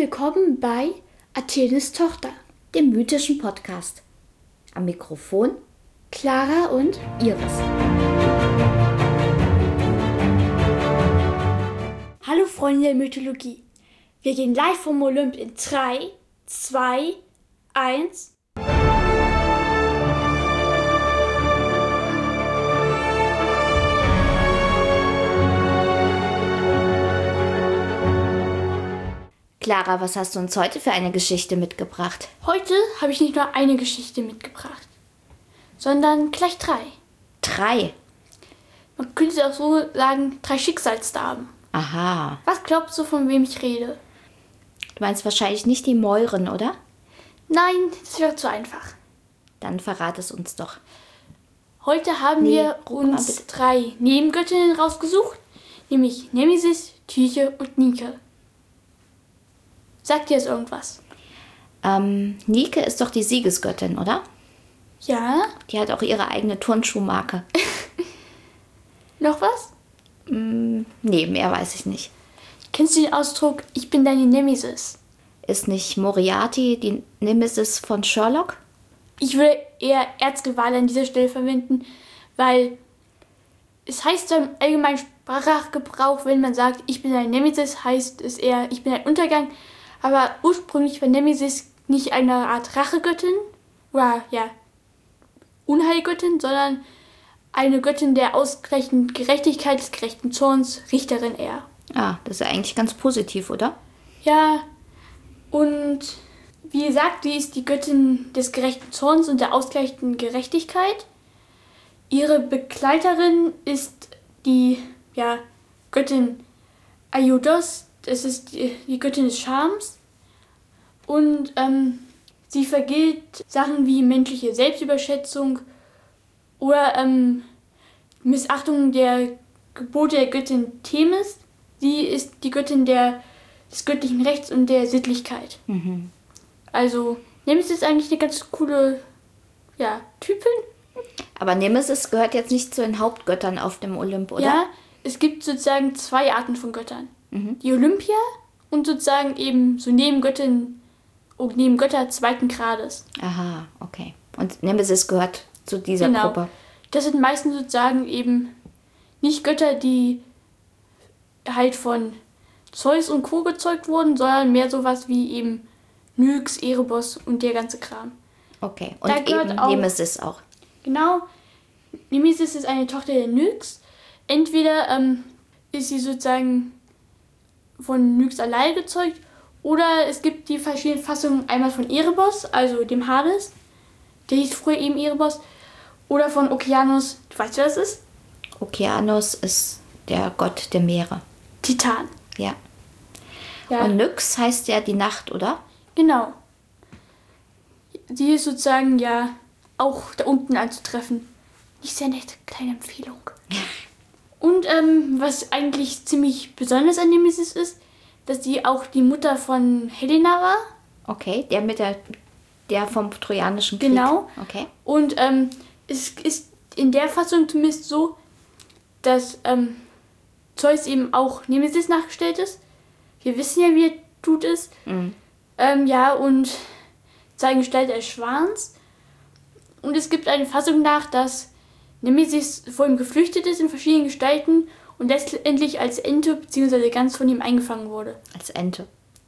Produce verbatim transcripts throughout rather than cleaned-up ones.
willkommen bei Athenes Tochter, dem mythischen Podcast. Am Mikrofon Clara und Iris. Hallo Freunde der Mythologie. Wir gehen live vom Olymp in drei, zwei, eins. Clara, was hast du uns heute für eine Geschichte mitgebracht? Heute habe ich nicht nur eine Geschichte mitgebracht, sondern gleich drei. Drei? Man könnte auch so sagen, drei Schicksalsdamen. Aha. Was glaubst du, von wem ich rede? Du meinst wahrscheinlich nicht die Mäuren, oder? Nein, das wäre zu einfach. Dann verrat es uns doch. Heute haben Nee, wir guck mal uns bitte. drei Nebengöttinnen rausgesucht, nämlich Nemesis, Tyche und Nike. Sagt dir das irgendwas? Ähm, Nike ist doch die Siegesgöttin, oder? Ja? Die hat auch ihre eigene Turnschuhmarke. Noch was? mm, nee, mehr weiß ich nicht. Kennst du den Ausdruck, ich bin deine Nemesis? Ist nicht Moriarty die Nemesis von Sherlock? Ich würde eher Erzgewahl an dieser Stelle verwenden, weil es heißt so im allgemeinen Sprachgebrauch, wenn man sagt, ich bin ein Nemesis, heißt es eher, ich bin ein Untergang. Aber ursprünglich war Nemesis nicht eine Art Rachegöttin oder ja, Unheilgöttin, sondern eine Göttin der ausgleichenden Gerechtigkeit, des gerechten Zorns, Richterin eher. Ah, das ist ja eigentlich ganz positiv, oder? Ja, und wie gesagt, die ist die Göttin des gerechten Zorns und der ausgleichenden Gerechtigkeit. Ihre Begleiterin ist die ja, Göttin Aidos, das ist die, die Göttin des Charmes. Und ähm, sie vergilt Sachen wie menschliche Selbstüberschätzung oder ähm, Missachtung der Gebote der Göttin Themis. Sie ist die Göttin der, des göttlichen Rechts und der Sittlichkeit. Mhm. Also, Nemesis ist eigentlich eine ganz coole ja, Typin. Aber Nemesis gehört jetzt nicht zu den Hauptgöttern auf dem Olymp, oder? Ja, es gibt sozusagen zwei Arten von Göttern. Mhm. Die Olympia und sozusagen eben so Nebengöttin, Nebengötter zweiten Grades. Aha, okay. Und Nemesis gehört zu dieser Genau. Gruppe. Das sind meistens sozusagen eben nicht Götter, die halt von Zeus und Co. gezeugt wurden, sondern mehr sowas wie eben Nyx, Erebos und der ganze Kram. Okay. Da Und gehört eben auch- Nemesis auch. Genau, Nemesis ist eine Tochter der Nyx. Entweder ähm, ist sie sozusagen von Nyx allein gezeugt oder es gibt die verschiedenen Fassungen einmal von Erebos, also dem Hades, der hieß früher eben Erebos, oder von Okeanos, du weißt, wer das ist? Okeanos ist der Gott der Meere. Titan. Ja. Ja, Und Nyx heißt ja die Nacht, oder? genau. Sie ist sozusagen ja auch da unten anzutreffen. Nicht sehr nett, kleine Empfehlung. Und ähm, was eigentlich ziemlich besonders an Nemesis ist, dass sie auch die Mutter von Helena war. Okay, der mit der, der vom Trojanischen Krieg. Genau. Okay. Und ähm, es ist in der Fassung zumindest so, dass ähm, Zeus eben auch Nemesis nachgestellt ist. Wir wissen ja, wie er tut ist. Mhm. Ähm, ja, und seine Gestalt als Schwans. Und es gibt eine Fassung nach, dass Nemesis vor ihm geflüchtet ist in verschiedenen Gestalten und letztendlich als Ente bzw. ganz von ihm eingefangen wurde. Als Ente.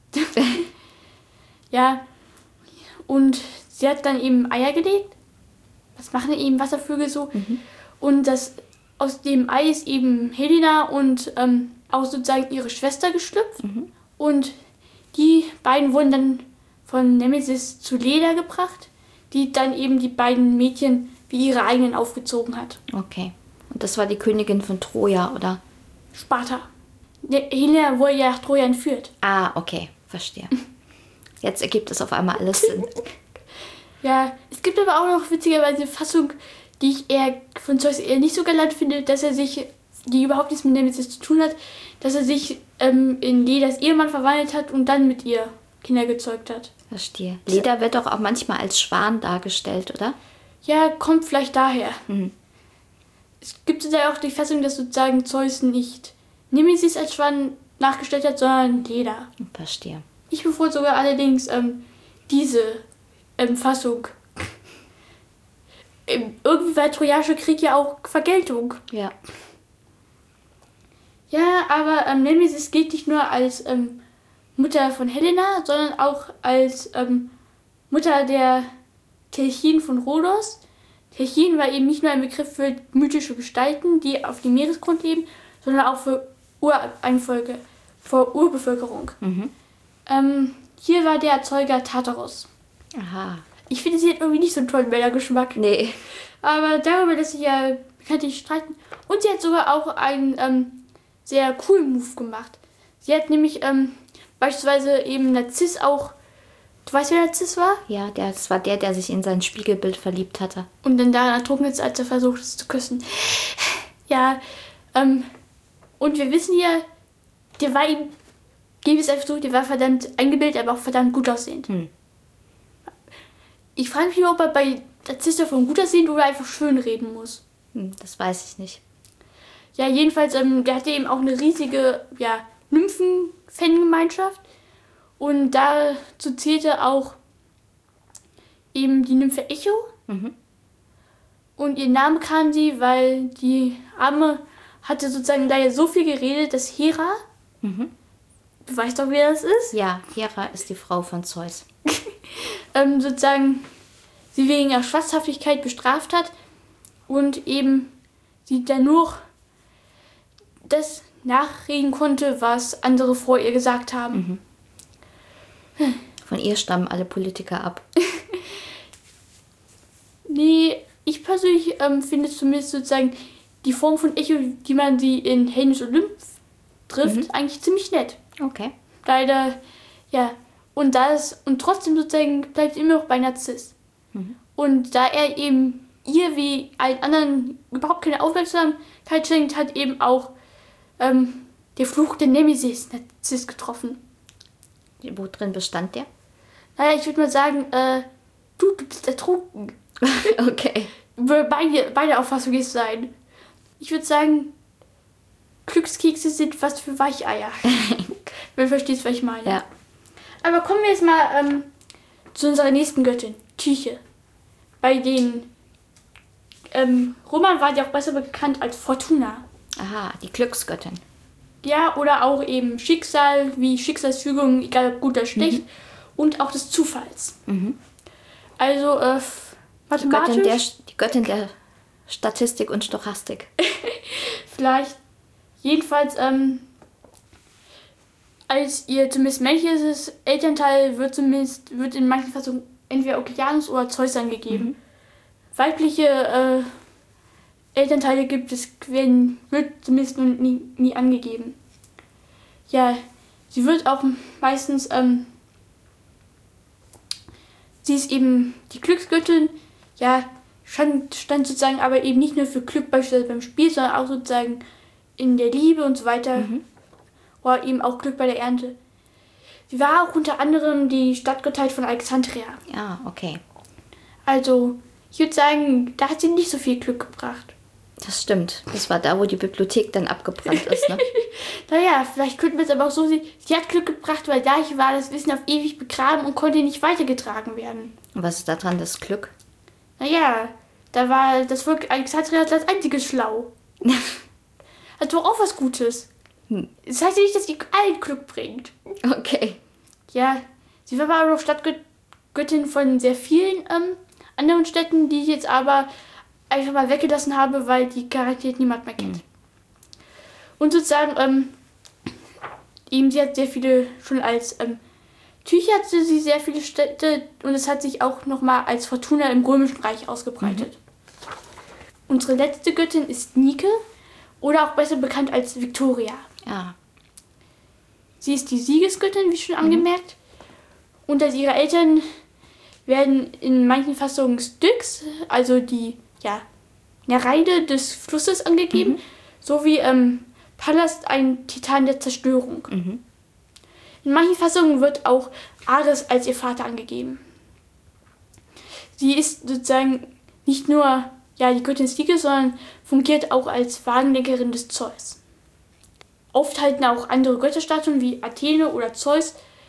Ja, und sie hat dann eben Eier gelegt. Was machen eben Wasservögel so? Mhm. Und das, aus dem Ei ist eben Helena und ähm, auch sozusagen ihre Schwester geschlüpft. Mhm. Und die beiden wurden dann von Nemesis zu Leda gebracht, die dann eben die beiden Mädchen wie ihre eigenen aufgezogen hat. Okay. Und das war die Königin von Troja, oder? Sparta. Ne- Helena wurde ja nach Troja entführt. Ah, okay. Verstehe. Jetzt ergibt es auf einmal alles Sinn. Ja, es gibt aber auch noch witzigerweise eine Fassung, die ich eher von Zeus eher nicht so galant finde, dass er sich, die überhaupt nichts mit Nemesis zu tun hat, dass er sich ähm, in Ledas Ehemann verwandelt hat und dann mit ihr Kinder gezeugt hat. Verstehe. Leda wird doch auch manchmal als Schwan dargestellt, oder? Ja, kommt vielleicht daher. Mhm. Es gibt ja auch die Fassung, dass sozusagen Zeus nicht Nemesis als Schwan nachgestellt hat, sondern Leda. Verstehe. Ich bevorzuge allerdings ähm, diese ähm, Fassung. Ähm, irgendwie war Trojanische Krieg ja auch Vergeltung. Ja. Ja, aber ähm, Nemesis gilt nicht nur als ähm, Mutter von Helena, sondern auch als ähm, Mutter der Telchin von Rhodos. Telchin war eben nicht nur ein Begriff für mythische Gestalten, die auf dem Meeresgrund leben, sondern auch für Ureinfolge, für Urbevölkerung. Mhm. Ähm, hier war der Erzeuger Tartarus. Aha. Ich finde, sie hat irgendwie nicht so einen tollen Männergeschmack. Nee. Aber darüber lässt sich ja bekanntlich streiten. Und sie hat sogar auch einen ähm, sehr coolen Move gemacht. Sie hat nämlich ähm, beispielsweise eben Narziss auch... Du weißt, wer Narziss war? Ja, der, das war der, der sich in sein Spiegelbild verliebt hatte. Und dann daran ertrunken ist, als er versucht es zu küssen. Ja, ähm... Und wir wissen ja, der war ihm... Gebe es einfach so, der war verdammt eingebildet, aber auch verdammt gut aussehend. Hm. Ich frage mich, ob er bei Narziss davon gut aussehend oder einfach schön reden muss. Hm, das weiß ich nicht. Ja, jedenfalls, ähm, der hatte eben auch eine riesige, ja, Nymphen-Fangemeinschaft. Und dazu zählte auch eben die Nymphe Echo. Mhm. Und ihren Namen kam sie, weil die Arme hatte sozusagen leider so viel geredet, dass Hera, Mhm. du weißt doch, wer das ist, Ja, Hera ist die Frau von Zeus. ähm, sozusagen sie wegen ihrer Schwatzhaftigkeit bestraft hat und eben sie dann nur das nachreden konnte, was andere vor ihr gesagt haben. Mhm. Von ihr stammen alle Politiker ab. Nee, ich persönlich ähm, finde zumindest sozusagen die Form von Echo, die man sie in Helden Olymp trifft, Mhm. eigentlich ziemlich nett. Okay. Leider, ja. Und das, und trotzdem sozusagen bleibt immer noch bei Narziss. Mhm. Und da er eben ihr wie allen anderen überhaupt keine Aufmerksamkeit schenkt, hat eben auch ähm, der Fluch der Nemesis Narziss getroffen. Wo drin bestand der? Naja, ich würde mal sagen, äh, du, du bist ertrunken. Okay. Beide, beide Auffassungen ist sein. Ich würde sagen, Glückskekse sind was für Weicheier. Wenn du verstehst, was ich meine. Ja. Aber kommen wir jetzt mal ähm, zu unserer nächsten Göttin, Tyche. Bei den ähm, Römern war die auch besser bekannt als Fortuna. Aha, die Glücksgöttin. Ja, oder auch eben Schicksal, wie Schicksalsfügung, egal ob gut oder schlecht. Mhm. Und auch des Zufalls. Mhm. Also, äh, Die mathematisch Göttin, der, die Göttin der Statistik und Stochastik. vielleicht. Jedenfalls, ähm, als ihr zumindest männliches Elternteil wird zumindest, wird in manchen Fassungen entweder Okeanus oder Zeus angegeben. Mhm. Weibliche äh, Elternteile gibt es, werden, wird zumindest nun nie, nie angegeben. Ja, sie wird auch meistens, ähm, sie ist eben die Glücksgöttin, ja, stand, stand sozusagen aber eben nicht nur für Glück beispielsweise beim Spiel, sondern auch sozusagen in der Liebe und so weiter. Mhm. Oder eben auch Glück bei der Ernte. Sie war auch unter anderem die Stadtgottheit von Alexandria. Ja, okay. Also, ich würde sagen, da hat sie nicht so viel Glück gebracht. Das stimmt. Das war da, wo die Bibliothek dann abgebrannt ist, ne? Naja, vielleicht könnten wir es aber auch so sehen. Sie hat Glück gebracht, weil dadurch war das Wissen auf ewig begraben und konnte nicht weitergetragen werden. Und was ist da dran, das Glück? Naja, da war das Volk Alexandria als einziges schlau. Hat doch auch was Gutes. Hm. Das heißt ja nicht, dass sie allen Glück bringt. Okay. Ja, sie war aber auch Stadtgöttin von sehr vielen ähm, anderen Städten, die ich jetzt aber einfach mal weggelassen habe, weil die garantiert niemand mehr kennt. Mhm. Und sozusagen, ähm, eben sie hat sehr viele, schon als ähm, Tyche hatte sie sehr viele Städte und es hat sich auch nochmal als Fortuna im Römischen Reich ausgebreitet. Mhm. Unsere letzte Göttin ist Nike oder auch besser bekannt als Victoria. Ja. Sie ist die Siegesgöttin, wie schon angemerkt. Und als ihre Eltern werden in manchen Fassungen Styx, also die ja, Nereide des Flusses, angegeben, Mhm. sowie ähm, Pallas, ein Titan der Zerstörung. Mhm. In manchen Fassungen wird auch Ares als ihr Vater angegeben. Sie ist sozusagen nicht nur ja, die Göttin des Sieges, sondern fungiert auch als Wagenlenkerin des Zeus. Oft halten auch andere Götterstatuen wie Athene oder Zeus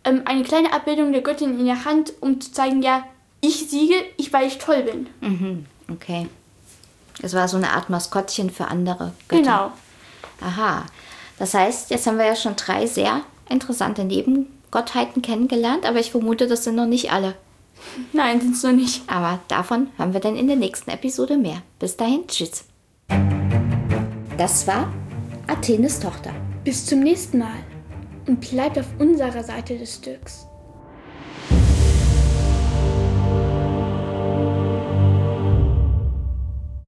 ähm, eine kleine Abbildung der Göttin in der Hand, um zu zeigen, ja, ich siege, ich, weil ich toll bin. Mhm, okay. Es war so eine Art Maskottchen für andere Götter. Genau. Aha. Das heißt, jetzt haben wir ja schon drei sehr interessante Nebengottheiten kennengelernt, aber ich vermute, das sind noch nicht alle. Nein, sind es noch nicht. Aber davon hören wir dann in der nächsten Episode mehr. Bis dahin, tschüss. Das war Athenes Tochter. Bis zum nächsten Mal und bleibt auf unserer Seite des Stücks.